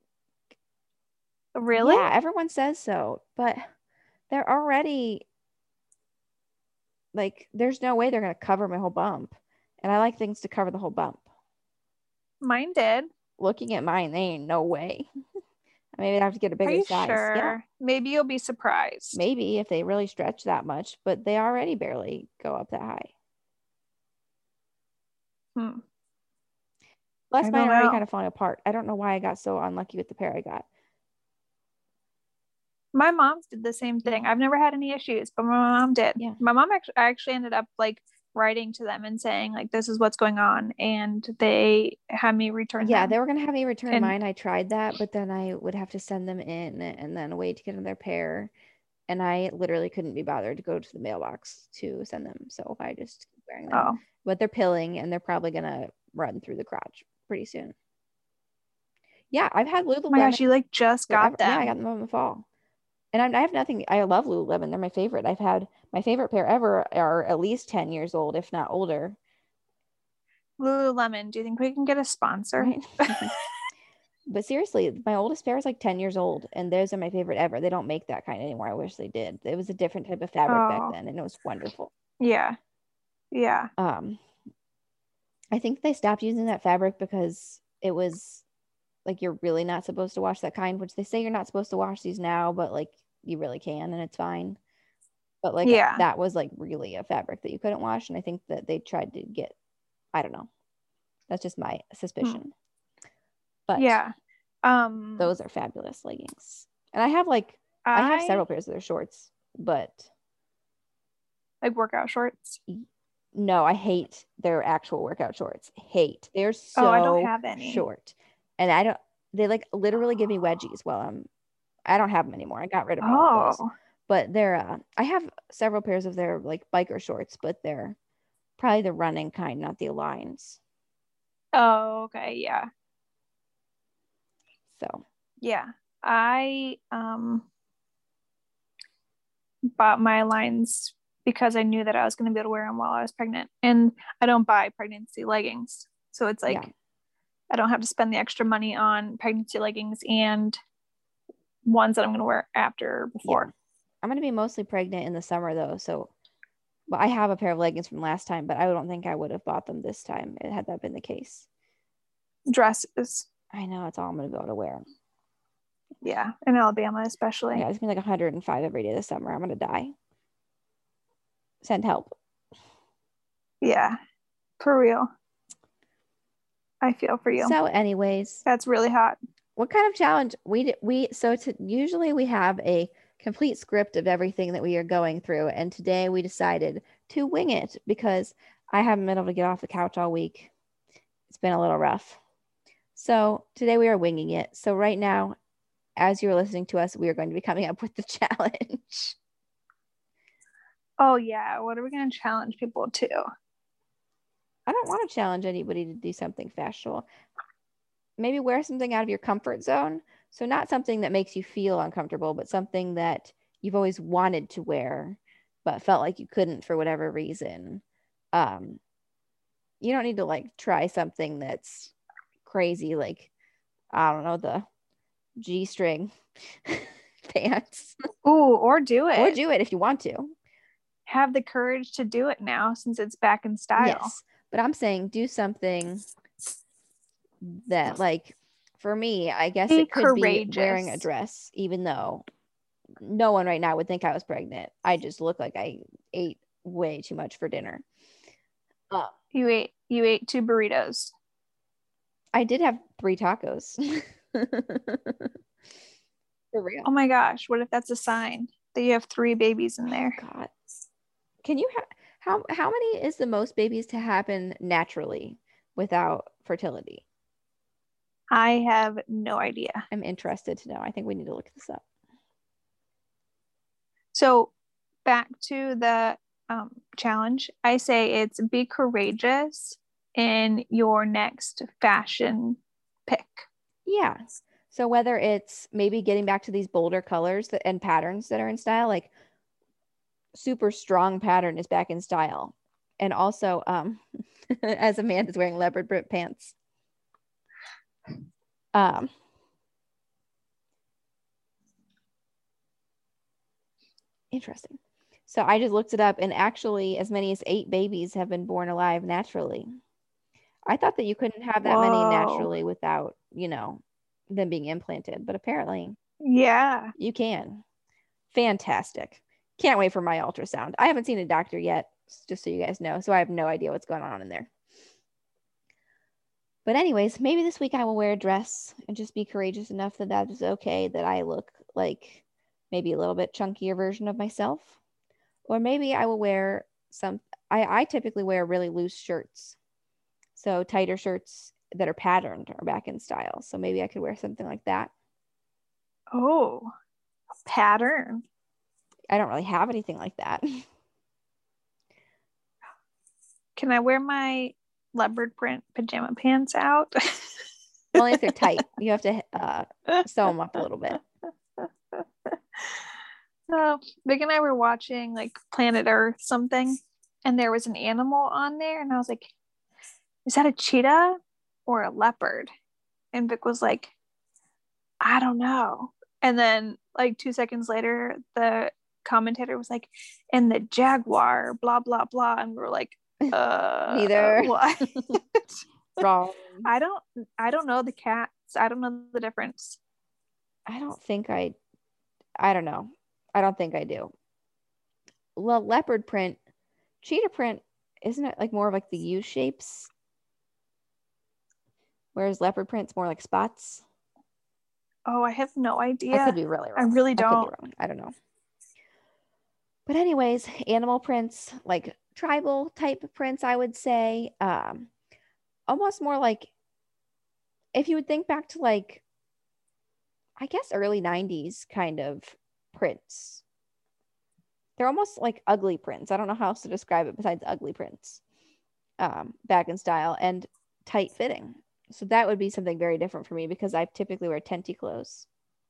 Really? Yeah, everyone says so, but they're already like, there's no way they're going to cover my whole bump. And I like things to cover the whole bump. Mine did. Looking at mine, they ain't no way. Maybe I have to get a bigger size. Sure? Yeah. Maybe you'll be surprised. Maybe if they really stretch that much, but they already barely go up that high. Plus, mine are already kind of falling apart. I don't know why I got so unlucky with the pair I got. My mom's did the same thing. I've never had any issues, but my mom did. Yeah. My mom actually ended up like writing to them and saying like, this is what's going on, and they had me return them. They were gonna have me return mine. I tried that, but then I would have to send them in and then wait to get another pair, and I literally couldn't be bothered to go to the mailbox to send them, so I just keep wearing them. But they're pilling, and they're probably gonna run through the crotch pretty soon. Yeah, I've had Lululemon. Oh my gosh, you like just got them. Yeah, I got them in the fall. And I have nothing. I love Lululemon. They're my favorite. I've had my favorite pair ever are at least 10 years old, if not older. Lululemon, do you think we can get a sponsor? Right? But seriously, my oldest pair is like 10 years old, and those are my favorite ever. They don't make that kind anymore. I wish they did. It was a different type of fabric back then, and it was wonderful. Yeah. Yeah. I think they stopped using that fabric because it was like, you're really not supposed to wash that kind, which they say you're not supposed to wash these now, but like you really can, and it's fine. But like, that was like really a fabric that you couldn't wash. And I think that they tried to get, I don't know. That's just my suspicion. But yeah, those are fabulous leggings. And I have I have several pairs of their shorts, but like workout shorts. No, I hate their actual workout shorts. Hate. They're so I don't have any. Short. And they like literally give me wedgies while I don't have them anymore. I got rid of all of those. But they're I have several pairs of their like biker shorts, but they're probably the running kind, not the Aligns. Oh, okay, yeah. So yeah, I bought my Aligns because I knew that I was going to be able to wear them while I was pregnant, and I don't buy pregnancy leggings, so it's like I don't have to spend the extra money on pregnancy leggings and ones that I'm going to wear before. I'm going to be mostly pregnant in the summer though. So, but I have a pair of leggings from last time, but I don't think I would have bought them this time had that been the case. Dresses. I know it's all I'm going to be able to wear. Yeah, in Alabama especially. Yeah, it's going to be like 105 every day this summer. I'm going to die. Send help. Yeah, for real. I feel for you. So, anyways, that's really hot. What kind of challenge usually we have a complete script of everything that we are going through, and today we decided to wing it because I haven't been able to get off the couch all week. It's been a little rough. So today we are winging it. So right now, as you're listening to us, we are going to be coming up with the challenge. Oh yeah, what are we going to challenge people to? I don't want to challenge anybody to do something factual. Maybe wear something out of your comfort zone. So not something that makes you feel uncomfortable, but something that you've always wanted to wear, but felt like you couldn't for whatever reason. You don't need to like try something that's crazy, like I don't know, the G-string pants. Ooh, or do it. Or do it if you want to. Have the courage to do it now since it's back in style. Yes, but I'm saying do something that, like, for me, I guess it could be wearing a dress, even though no one right now would think I was pregnant. I just look like I ate way too much for dinner. You ate 2 burritos. I did have 3 tacos. For real. Oh my gosh, what if that's a sign that you have 3 babies in there? Oh God. Can you how many is the most babies to happen naturally without fertility? I have no idea. I'm interested to know. I think we need to look this up. So back to the challenge, I say it's be courageous in your next fashion pick. Yeah. So whether it's maybe getting back to these bolder colors and patterns that are in style, like super strong pattern is back in style. And also, as Amanda's wearing leopard print pants. Interesting. So I just looked it up, and actually as many as 8 babies have been born alive naturally. I thought that you couldn't have that many naturally without, them being implanted, but apparently you can. Fantastic. Can't wait for my ultrasound. I haven't seen a doctor yet, just so you guys know, so I have no idea what's going on in there. But anyways, maybe this week I will wear a dress and just be courageous enough that that is okay, that I look like maybe a little bit chunkier version of myself. Or maybe I will wear I typically wear really loose shirts. So tighter shirts that are patterned are back in style. So maybe I could wear something like that. Oh, a pattern. I don't really have anything like that. Can I wear my leopard print pajama pants out? Only if they're tight. You have to sew them up a little bit. So Vic and I were watching like Planet Earth something, and there was an animal on there, and I was like, is that a cheetah or a leopard? And Vic was like, I don't know. And then like 2 seconds later, the commentator was like, and the jaguar, blah, blah, blah. And we were like, neither. What? Wrong. I don't know the cats. I don't know the difference. I don't know. I don't think I do. Well, leopard print, cheetah print, isn't it like more of like the U shapes? Whereas leopard print's more like spots. Oh, I have no idea. I could be really wrong. I really don't. I don't know. But anyways, animal prints, like tribal type prints, I would say. Almost more like, if you would think back to like, I guess early 90s kind of prints. They're almost like ugly prints. I don't know how else to describe it besides ugly prints. Back in style and tight fitting. So that would be something very different for me because I typically wear tenty clothes.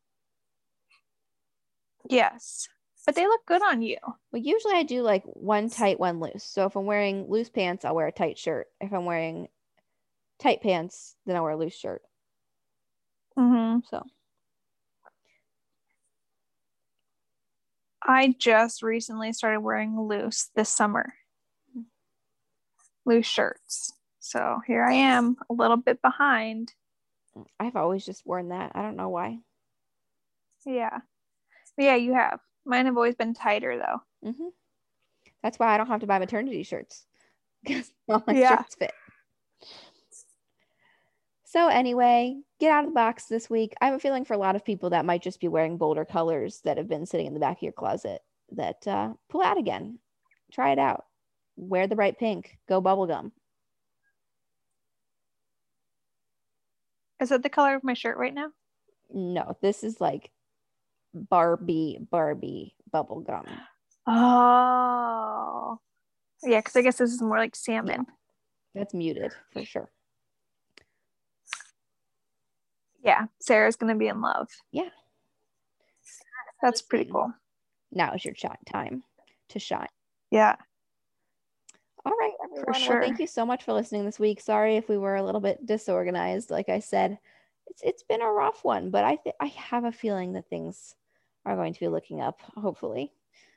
Yes, but they look good on you. Well, usually I do like one tight, one loose. So if I'm wearing loose pants, I'll wear a tight shirt. If I'm wearing tight pants, then I'll wear a loose shirt. Mm-hmm. So I just recently started wearing loose this summer. Loose shirts. So here I am, a little bit behind. I've always just worn that. I don't know why. Yeah. Yeah, you have. Mine have always been tighter though. Mm-hmm. That's why I don't have to buy maternity shirts because all my Yeah. shirts fit. So anyway, get out of the box this week. I have a feeling for a lot of people that might just be wearing bolder colors that have been sitting in the back of your closet that pull out again. Try it out. Wear the bright pink. Go bubblegum. Is that the color of my shirt right now? No, this is like Barbie bubblegum. Oh. Yeah, because I guess this is more like salmon. Yeah, that's muted for sure. Yeah, Sarah's going to be in love. Yeah. That's pretty cool. Now is your time to shine. Yeah. All right, everyone. For sure. Well, thank you so much for listening this week. Sorry if we were a little bit disorganized. Like I said, it's been a rough one, but I have a feeling that things are going to be looking up, hopefully.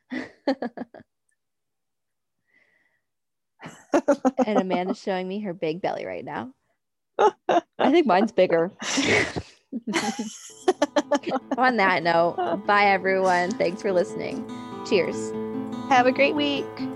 And Amanda's showing me her big belly right now. I think mine's bigger. On that note, bye everyone. Thanks for listening. Cheers. Have a great week.